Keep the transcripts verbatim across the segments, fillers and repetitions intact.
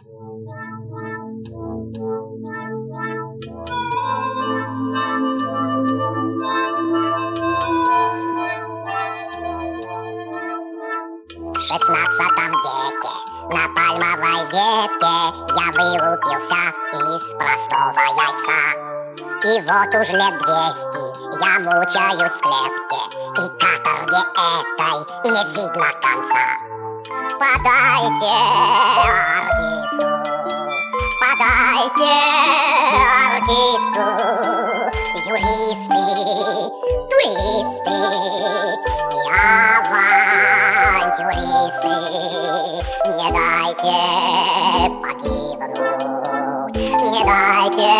В шестнадцатом веке на пальмовой ветке я вылупился из простого яйца. И вот уж лет двести я мучаюсь в клетке, и каторге этой не видно конца. Подайте артисту, подайте артисту, юристы, туристы и авантюристы, не дайте погибнуть, не дайте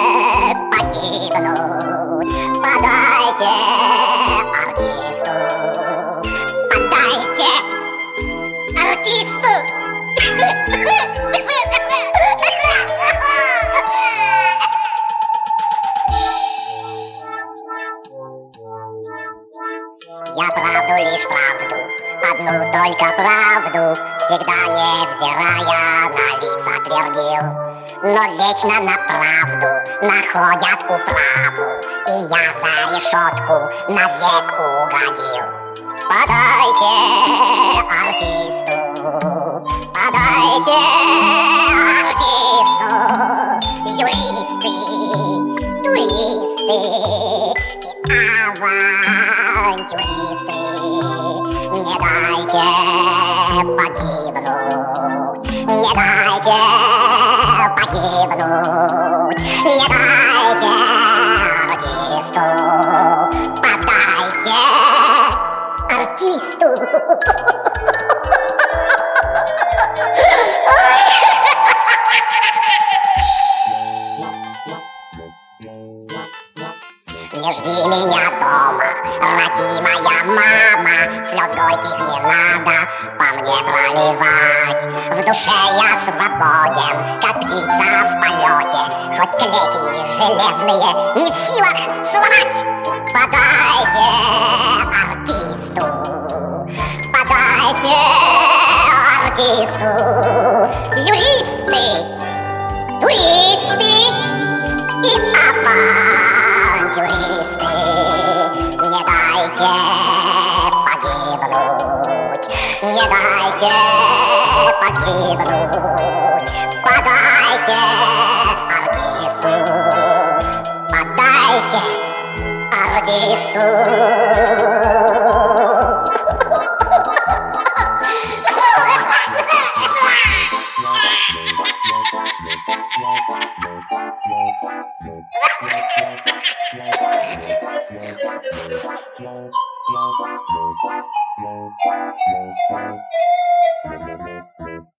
погибнуть, подайте артисту, подайте артисту. Я правду, лишь правду, одну только правду, всегда невзирая на лица твердил. Но вечно на правду находят управу, и я за решетку навек угодил. Подайте артисту, подайте артисту, юристы, туристы и авантюристы, не дайте погибнуть, не дайте погибнуть, не дайте артисту, подайте артисту. Не жди меня дома, родимая мама, слез горьких не надо по мне проливать. В душе я свободен, как птица в полете, хоть клети железные не в силах сломать. Подайте артисту, подайте артисту, юристы, туристы и авантюристы, не дайте погибнуть, не дайте погибнуть, подайте артисту, подайте артисту. Thank you.